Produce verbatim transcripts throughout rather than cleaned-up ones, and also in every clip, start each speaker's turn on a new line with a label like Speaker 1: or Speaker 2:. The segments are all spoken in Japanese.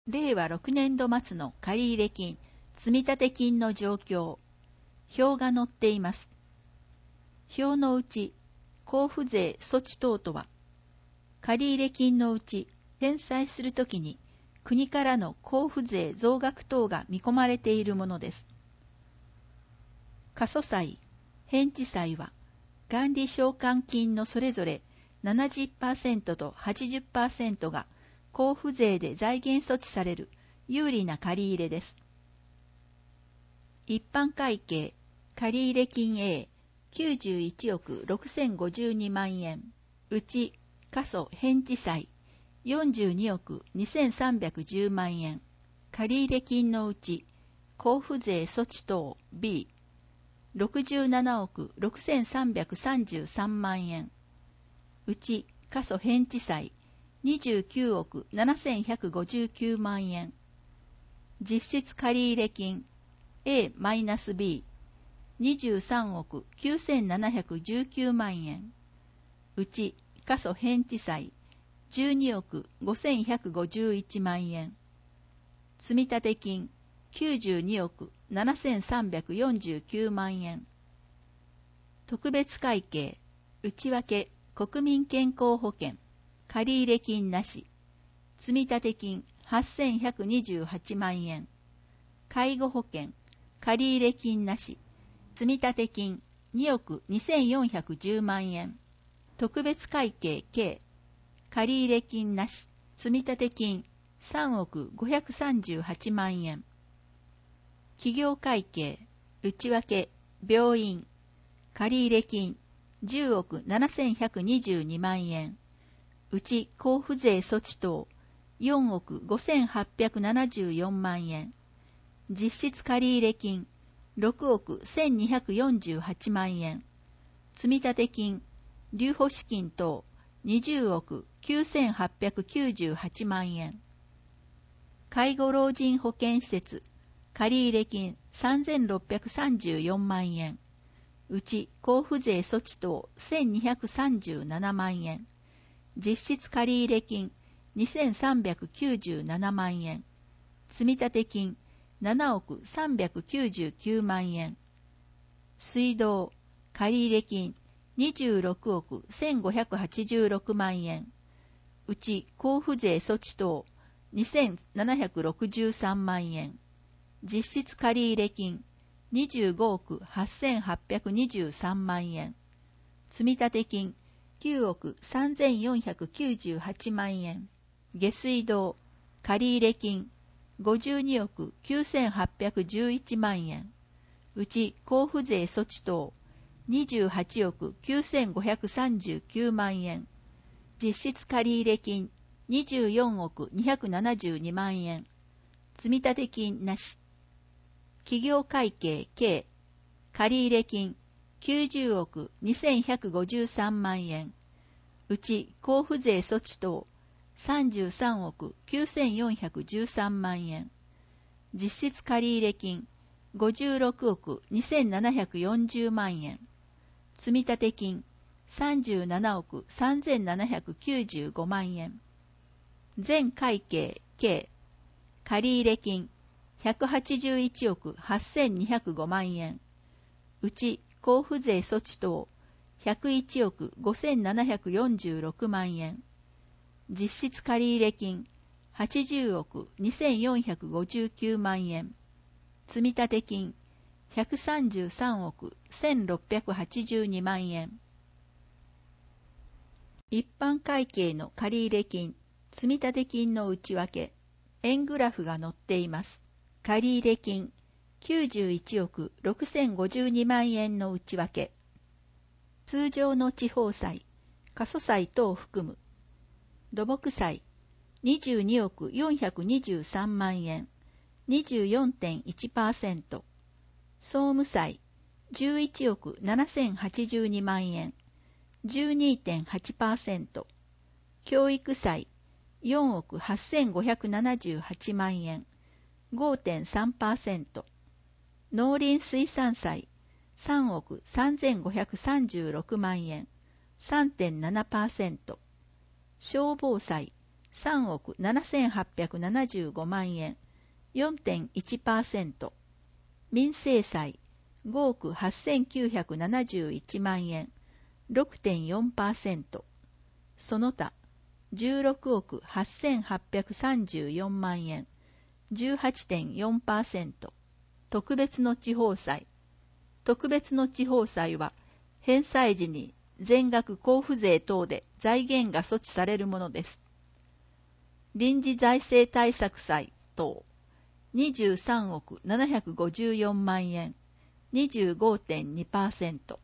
Speaker 1: れいわろくねんど末の借入金、積立金の状況、表が載っています。表のうち、交付税措置等とは、借入金のうち返済するときに国からの交付税増額等が見込まれているものです。過疎債、返地債は、元利償還金のそれぞれ ななじゅっパーセント と はちじゅっパーセント が交付税で財源措置される有利な借入です。一般会計借入金 A きゅうじゅういちおくろくせんごじゅうにまんえん、うち過疎返地債よんじゅうにおくにせんさんびゃくじゅうまんえん、借入金のうち交付税措置等 Bろくじゅうななおくろくせんさんびゃくさんじゅうさんまんえん、うち過疎返地債にじゅうきゅうおくななせんひゃくごじゅうきゅうまんえん、実質借入金 エービー にじゅうさんおくきゅうせんななひゃくじゅうきゅうまんえん、うち過疎返地債じゅうにおくごせんひゃくごじゅういちまんえん、積立金きゅうじゅうにおくななせんさんびゃくよんじゅうきゅうまんえん、特別会計内訳国民健康保険借入金なし、積立金はっせんひゃくにじゅうはちまんえん、介護保険借入金なし、積立金におくにせんよんひゃくじゅうまんえん、特別会計計借入金なし、積立金さんおくごひゃくさんじゅうはちまんえん、企業会計内訳病院借入金じゅうおくななせんひゃくにじゅうにまんえん、うち交付税措置等よんおくごせんはっぴゃくななじゅうよんまんえん、実質借入金ろくおくせんにひゃくよんじゅうはちまんえん、積立金、留保資金等にじゅうおくきゅうせんはっぴゃくきゅうじゅうはちまんえん、介護老人保健施設借入金さんぜんろっぴゃくさんじゅうよんまんえん、うち交付税措置等せんにひゃくさんじゅうななまんえん、実質借入金にせんさんびゃくきゅうじゅうななまんえん、積立金ななおくさんびゃくきゅうじゅうきゅうまんえん、水道借入金にじゅうろくおくせんごひゃくはちじゅうろくまんえん、うち交付税措置等にせんななひゃくろくじゅうさんまんえん、実質借入金にじゅうごおくはっせんはっぴゃくにじゅうさんまんえん、積立金きゅうおくさんぜんよんひゃくきゅうじゅうはちまんえん、下水道借入金ごじゅうにおくきゅうせんはっぴゃくじゅういちまんえん、うち交付税措置等にじゅうはちおくきゅうせんごひゃくさんじゅうきゅうまんえん、実質借入金にじゅうよんおくにひゃくななじゅうにまんえん、積立金なし、企業会計計借入金きゅうじゅうおくにせんひゃくごじゅうさんまんえん、うち交付税措置等さんじゅうさんおくきゅうせんよんひゃくじゅうさんまんえん、実質借入金ごじゅうろくおくにせんななひゃくよんじゅうまんえん、積立金さんじゅうななおくさんぜんななひゃくきゅうじゅうごまんえん、全会計計借入金ひゃくはちじゅういちおくはっせんにひゃくごまんえん、うち交付税措置等ひゃくいちおくごせんななひゃくよんじゅうろくまんえん、実質借入金はちじゅうおくにせんよんひゃくごじゅうきゅうまんえん、積立金ひゃくさんじゅうさんおくせんろっぴゃくはちじゅうにまんえん。一般会計の借入金、積立金の内訳、円グラフが載っています。借入金きゅうじゅういちおくろくせんごじゅうにまんえんの内訳。通常の地方債、過疎債等を含む。土木債にじゅうにおくよんひゃくにじゅうさんまんえん、にじゅうよんてんいちパーセント。総務債じゅういちおくななせんはちじゅうにまんえん、じゅうにてんはちパーセント。教育債よんおくはっせんごひゃくななじゅうはちまんえん、ごてんさんパーセント。農林水産債さんおくさんぜんごひゃくさんじゅうろくまんえん、さんてんななパーセント。消防債さんおくななせんはっぴゃくななじゅうごまんえん、よんてんいちパーセント。民生債ごおくはっせんきゅうひゃくななじゅういちまんえん、ろくてんよんパーセント。その他、じゅうろくおくはっせんはっぴゃくさんじゅうよんまんえん、じゅうはちてんよんパーセント。特別の地方債。特別の地方債は、返済時に全額交付税等で財源が措置されるものです。臨時財政対策債等、にじゅうさんおくななひゃくごじゅうよんまんえん、にじゅうごてんにパーセント。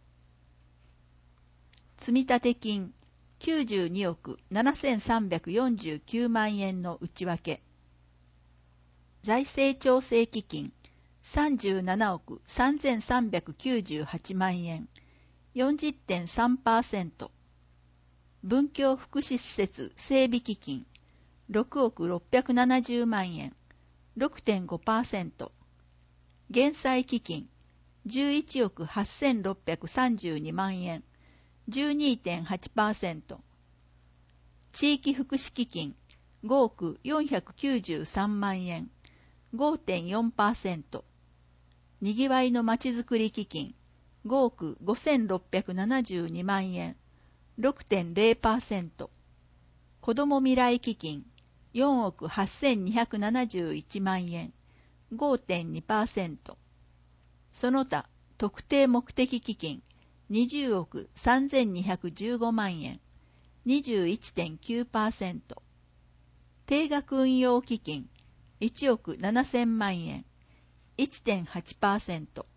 Speaker 1: 積立金きゅうじゅうにおくななせんさんびゃくよんじゅうきゅうまんえんの内訳。財政調整基金さんじゅうななおくさんぜんさんびゃくきゅうじゅうはちまんえん、よんじゅってんさんパーセント。文教福祉施設整備基金ろくおくろっぴゃくななじゅうまんえん、ろくてんごパーセント。減債基金じゅういちおくはっせんろっぴゃくさんじゅうにまんえん、じゅうにてんはちパーセント。地域福祉基金ごおくよんひゃくきゅうじゅうさんまんえん、ごてんよんパーセント。にぎわいのまちづくり基金ごおくごせんろっぴゃくななじゅうにまんえん、ろくてんれいパーセント。子ども未来基金よんおくはっせんにひゃくななじゅういちまんえん、ごてんにパーセント。その他特定目的基金にじゅうおくさんぜんにひゃくじゅうごまんえん、にじゅういってんきゅうパーセント。定額運用基金いちおくななせんまんえん、いってんはちパーセント。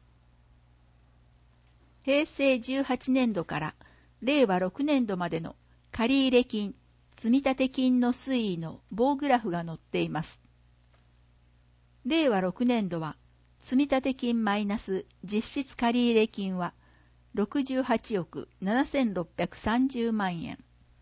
Speaker 1: 平成じゅうはちねんどから令和ろくねんどまでの借入金、積立金の推移の棒グラフが載っています。令和ろくねんどは積立金マイナス実質借入金はろくじゅうはちおくななせんろっぴゃくさんじゅうまんえん。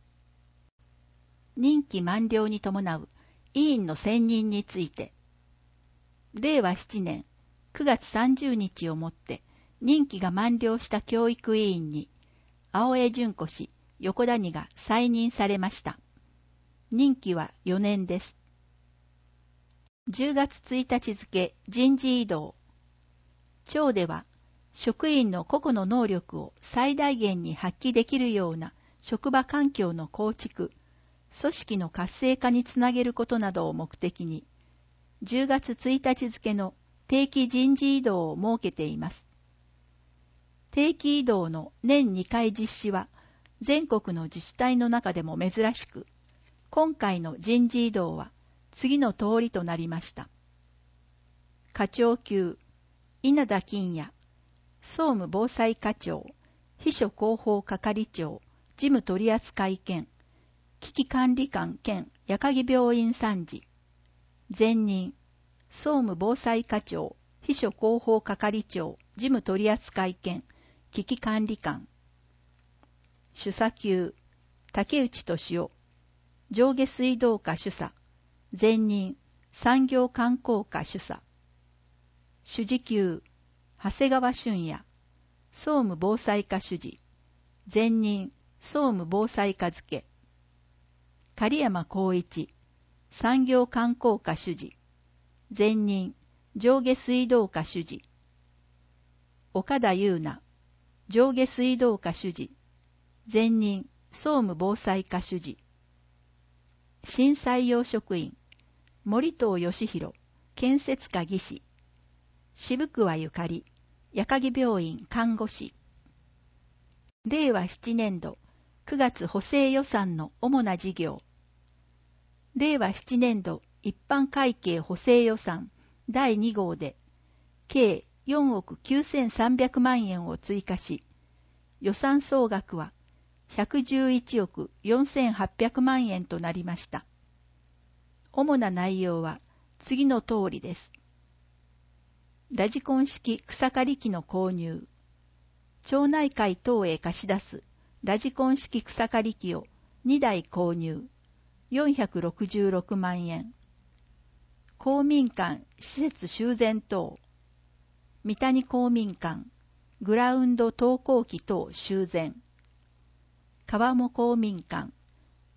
Speaker 1: 任期満了に伴う委員の選任について、令和ななねんくがつさんじゅうにちをもって任期が満了した教育委員に、青江淳子氏、横谷が再任されました。任期はよねんです。じゅうがつついたち付人事異動。庁では、職員の個々の能力を最大限に発揮できるような職場環境の構築、組織の活性化につなげることなどを目的に、じゅうがつついたち付の定期人事異動を設けています。定期異動の年にかい実施は全国の自治体の中でも珍しく、今回の人事異動は次の通りとなりました。課長級、稲田金也、総務防災課長、秘書広報係長、事務取扱兼、危機管理官兼矢鍵病院参事。前任、総務防災課長、秘書広報係長、事務取扱兼、危機管理官。主査級、竹内俊夫、上下水道課主査。前任、産業観光課主査。主事級、長谷川俊也、総務防災課主事。前任、総務防災課付。狩山光一、産業観光課主事。前任、上下水道課主事。岡田優奈、上下水道課主事。前任、総務防災課主事。新採用職員、森藤義弘、建設課技師。渋桑ゆかり、矢鍵病院看護師。令和ななねんどくがつ補正予算の主な事業。令和ななねんど一般会計補正予算だいに号で、計よんおくきゅうせんさんびゃくまんえんを追加し、予算総額はひゃくじゅういちおくよんせんはっぴゃくまんえんとなりました。主な内容は次の通りです。ラジコン式草刈り機の購入。町内会等へ貸し出すラジコン式草刈り機をにだい購入。よんひゃくろくじゅうろくまんえん。公民館施設修繕等。三谷公民館、グラウンド登校機等修繕。川面公民館、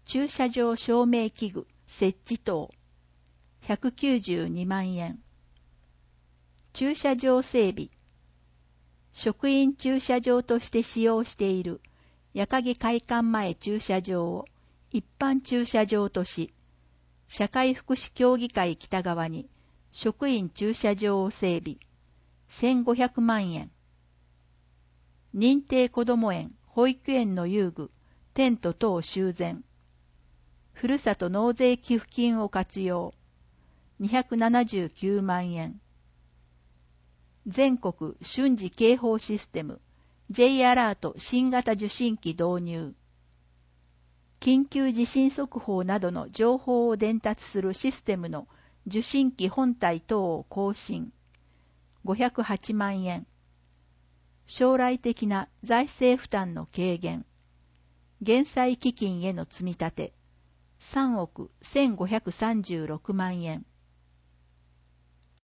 Speaker 1: 駐車場照明器具設置等ひゃくきゅうじゅうにまんえん。駐車場整備、職員駐車場として使用している矢影会館前駐車場を一般駐車場とし、社会福祉協議会北側に職員駐車場を整備、せんごひゃくまんえん。認定こども園、保育園の遊具、テント等修繕、ふるさと納税寄付金を活用、にひゃくななじゅうきゅうまんえん。全国瞬時警報システム J アラート新型受信機導入。緊急地震速報などの情報を伝達するシステムの受信機本体等を更新。ごひゃくはちまんえん。将来的な財政負担の軽減。減債基金への積み立て。さんおくせんごひゃくさんじゅうろくまんえん。